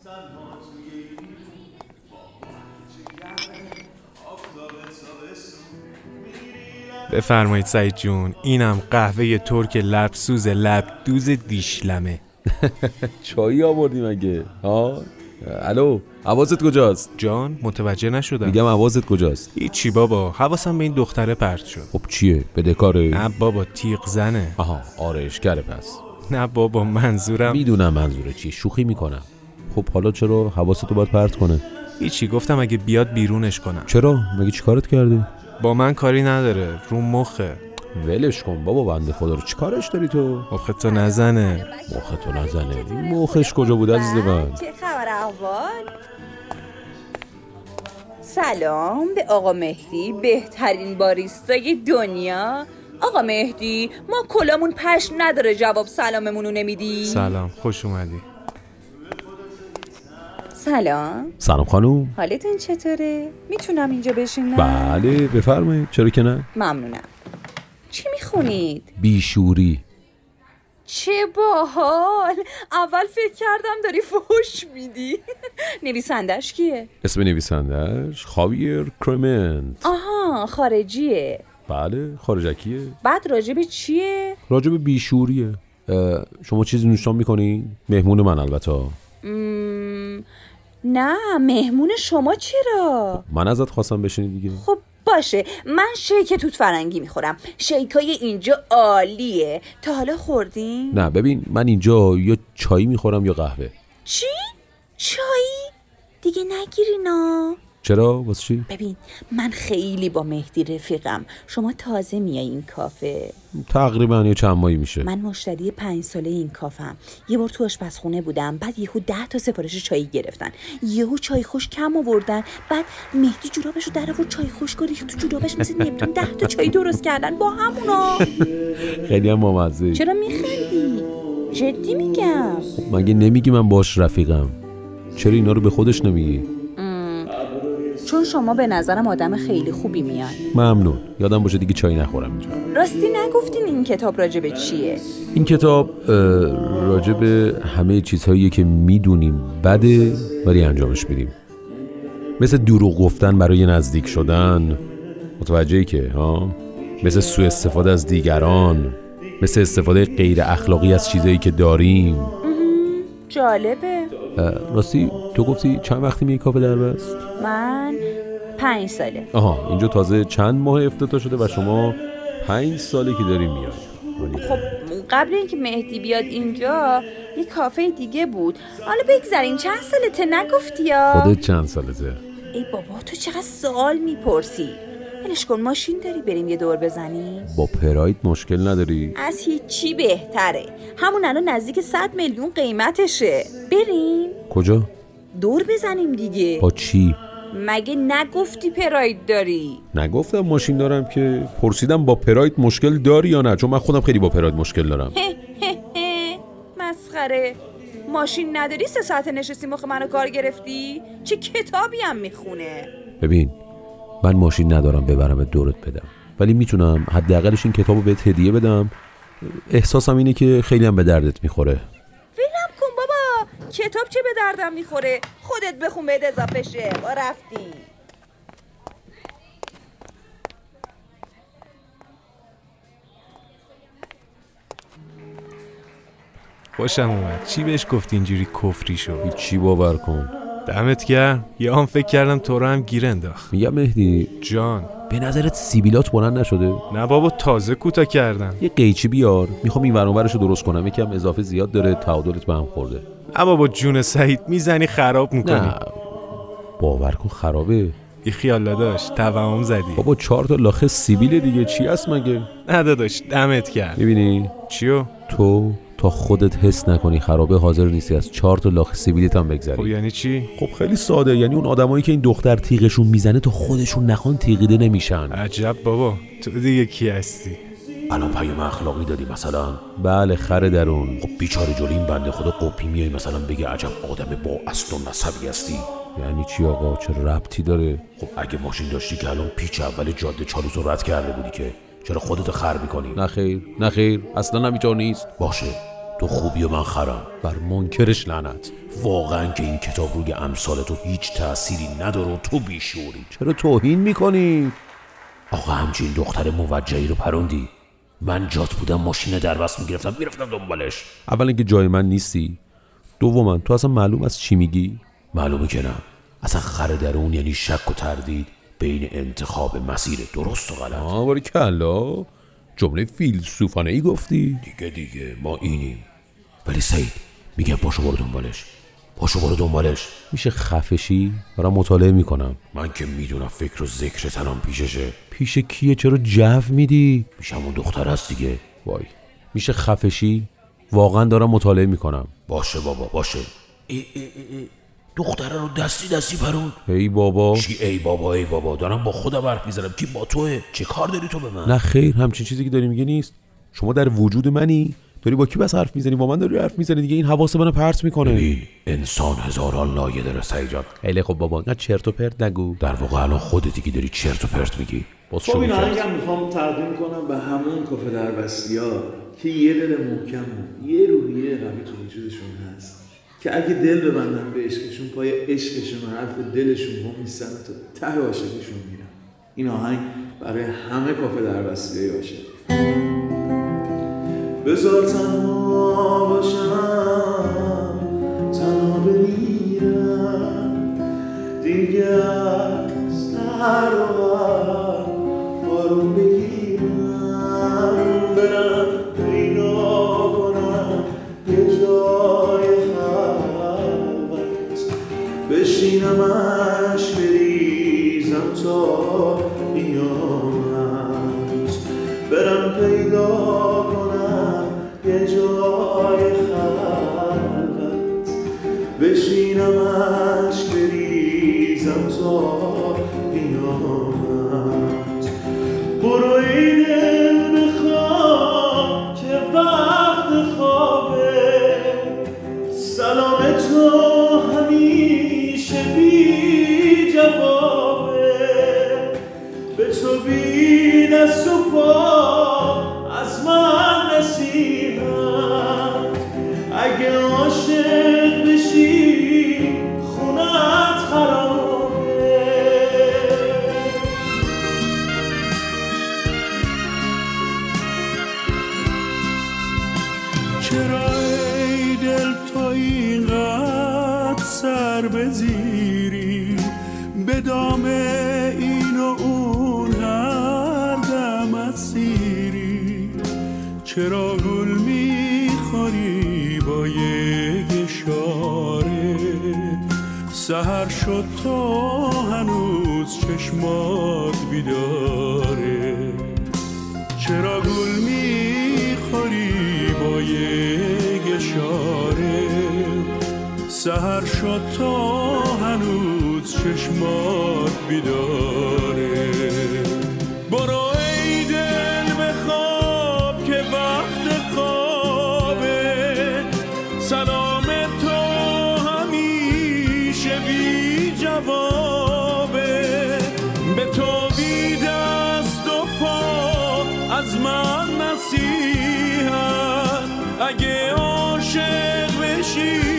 بفرمایید سعید جون، اینم قهوه ترک لبسوز لبدوز دیشلمه. چایی آوردی مگه؟ ها؟ الو، حواست کجاست؟ جان متوجه نشدم. میگم حواست کجاست؟ هیچی بابا، حواسم به این دختره پرت شد. خب چیه؟ بدهکاره؟ نه بابا، تیغ زنه. آها، آرایشگره پس. نه بابا، منظورم میدونم منظوره چیه، شوخی میکنم. خب حالا چرا حواستو باید پرت کنه؟ هیچی، گفتم اگه بیاد بیرونش کنم. چرا؟ مگه چی کارت کرده؟ با من کاری نداره، رو مخه. ولش کن بابا، بنده خدا رو چی کارش داری تو؟ مختو نزنه. مختو نزنه؟ مخش کجا بود عزیز من؟ چه خبر احوال؟ سلام به آقا مهدی، بهترین باریستای دنیا. آقا مهدی، ما کلامون پشت نداره جواب سلاممونو نمیدی؟ سلام، خوش اومدی. سلام خانوم. حالتون چطوره؟ میتونم اینجا بشینم؟ بله بفرمایید، چرا که نه؟ ممنونم. چی میخونید؟ بیشوری. چه باحال. اول فکر کردم داری فحش میدی. نویسندش کیه؟ اسم نویسندش خاویر کرمنت. آها، خارجیه. بله خارجکیه. بعد راجب چیه؟ راجب بیشوریه. شما چیزی نوشتان میکنی؟ مهمون من البته. نه، مهمون شما چرا؟ من ازت خواستم بشینی دیگه. خب باشه، من شیک توت فرنگی میخورم. شیکای اینجا عالیه. تا حالا خوردین؟ نه ببین، من اینجا یا چای میخورم یا قهوه. چی؟ چایی؟ دیگه نگیرینا. چرا؟ واسه چی؟ ببین، من خیلی با مهدی رفیقم. شما تازه میای این کافه؟ تقریبا یه چند ماهی میشه. من مشتری 5 ساله این کافم. یه بار تو آشپزخونه بودم، بعد یهو 10 تا سفارش چای گرفتن. یهو چای خوش کم آوردن، بعد مهدی جورابشو در آورد چای خوش ریخت تو جورابش، مثل نمیدونم 10 تا چای درست کردن با همونا. خیلی هم بامزه. چرا میخندی؟ جدی میگم. مگه نمیگی من باش رفیقم؟ چرا اینا رو به خودش نمیگی؟ چون شما به نظرم آدم خیلی خوبی میاد. ممنون. یادم باشه دیگه چای نخورم اینجا. راستی نگفتین این کتاب راجب چیه؟ این کتاب راجب همه چیزهاییه که میدونیم بده ولی انجامش میدیم. مثل دروغ گفتن برای نزدیک شدن، متوجهی که ها؟ مثل سوء استفاده از دیگران، مثل استفاده غیر اخلاقی از چیزایی که داریم. جالبه. راستی تو گفتی چند وقتی میای کافه دربست؟ من 5 ساله. آها، اینجا تازه چند ماه افتتاح شده و شما 5 ساله که داری میای. خب قبل اینکه مهدی بیاد اینجا یه کافه دیگه بود. حالا بگذارین، چند سالته نگفتی یا؟ خودت چند سالته؟ ای بابا تو چقدر سوال میپرسی. ولش کن، ماشین داری بریم یه دور بزنیم؟ با پراید مشکل نداری؟ از هیچی بهتره. همون الان نزدیک 100 میلیون قیمتشه. بریم؟ کجا؟ دور بزنیم دیگه. با چی؟ مگه نگفتی پراید داری؟ نگفتم ماشین دارم که، پرسیدم با پراید مشکل داری یا نه، چون من خودم خیلی با پراید مشکل دارم. مسخره. ماشین نداری 3 ساعت نشستی مخ منو کار گرفتی؟ چه کتابی هم میخونه؟ ببین، من ماشین ندارم ببرم دورت بدم، ولی میتونم حداقلش این کتابو بهت هدیه بدم. احساسم اینه که خیلی هم به دردت میخوره. ولم کن بابا، کتاب چه به دردم میخوره؟ خودت بخون بهت اضافه شه. با رفتی. خوشم اومد. چی بهش گفتی اینجوری کفری شو؟ چی باور کن. دمت گرم. یه هم فکر کردم تو رو هم گیر انداخت. میگم مهدی جان، به نظرت سیبیلات بلند نشده؟ نه بابا، تازه کوتاه کردم. یه قیچی بیار، میخوام این ور اون ورشو درست کنم. یکم اضافه زیاد داره، تعادلت به هم خورده. اما با جون سعید میزنی خراب میکنی. نه باور کن خرابه. بی خیال داداش، توهم زدی. بابا 4 تا لاخه سیبیل دیگه، چی هست مگه؟ نه داداش، دمت گرم. میبینی چیو؟ تو تا خودت حس نکنی خرابه، حاضر نیستی از 4 تا لاخه سیبیلت هم بگذری. خب یعنی چی؟ خب خیلی ساده، یعنی اون آدمایی که این دختر تیغشون میزنه تا خودشون نخوان تیغیده نمیشن. عجب بابا، تو دیگه کی هستی؟ الان پیام اخلاقی دادی مثلا؟ بله خره درون. خب بیچاره جلوی این بنده خدا قپی میای مثلا بگه عجب آدم با اصل و نسبی هستی. یعنی چی آقا؟ چه ربطی داره؟ خب اگه ماشین داشتی که الان پیچ اول جاده چالوس رو رد کرده بودی که، چرا خودت خر میکنی؟ نه خیر اصلا همینطور نیست. باشه تو خوبی و من خرم، بر منکرش لعنت. واقعا که این کتاب روی امثال تو هیچ تأثیری نداره و تو بیشعوری. چرا توهین میکنی؟ آقا همچین دختر موجهی رو پروندی. من جات بودم ماشین دربست میرفتم دنبالش. اولا که جای من نیستی، دوما تو اصلا معلوم از چی میگی؟ معلومه که نه. اصلا خر درون یعنی شک و تردید بین انتخاب مسیر درست و غلط. باریکلا، جمله فیلسوفانه ای گفتی. دیگه ما اینیم. ولی سعید میگه پاشو برو دنبالش. میشه خفشی؟ دارم مطالعه میکنم. من که میدونم فکر و ذکر تنم پیششه. پیش کیه؟ چرا جو میدی؟ پیش همون دختر هست دیگه. وای، میشه خفشی؟ واقعا دارم مطالعه میکنم. باشه بابا باشه. دختره رو دستی پرون. ای بابا. چی ای بابا دارم با خودم حرف میزنم. کی با توه؟ چه کار داری تو به من؟ نه خیر، همچین چیزی که داری میگی نیست. شما در وجود منی، داری با کی بس حرف میزنی؟ با من داری حرف میزنی دیگه. این حواس منو پرت میکنه. ببین انسان هزاران لایه داره سعید جان. خیلی خب بابا، نه چرت و پرت نگو. در واقع الان خودتی که داری چرت و پرت میگی. خب این آهنگم میخوام تقدیم کنم به همون کافه دربستی‌ها که یه دل محکم و یه روحیه قوی تو وجودشون هست که اگه دل ببندن به عشقشون، پای عشقشون و حرف دلشون هم نیستن تا ته عاشقشون میرن. این آهنگ برای همه کافه دربستی‌ها باشه. بذار تنها باشم، تنها بمیرم دیگه، از در آروم بگیرم، برم پیدا کنم یه جای خلوت، بشینمش بریزم تا قیامت، برم پیدا کنم یه جای خلوت، بشینمش بریزم تا قیامت. برو ای دل بخواب که وقت خوابه، سلام تو همیشه بی جوابه، به تو بی دست و پا از من نصیحت، اگه عاشق بشی خونت خرابه. چرا ای دل تو اینقدر سر بزیری، به دام این و اون هر دم اسیری، چرا گل میخوری با یک اشاره، سحر شد تو هنوز چشمات بیداره، چرا گل میخوری با یک اشاره، سحر شد تو هنوز چشمات بیداره. برو ای دل بخواب که وقت خوابه، سلام تو همیشه بی جوابه، به تو بی دست و پا از من نصیحت، اگه عاشق بشی